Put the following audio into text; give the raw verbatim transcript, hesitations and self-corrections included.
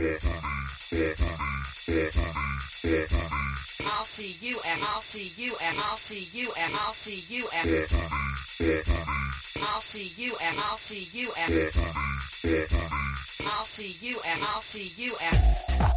I'll see you at I'll see you at I'll see you at I'll see you at I'll see you at I'll see you at I'll see you at I'll see you at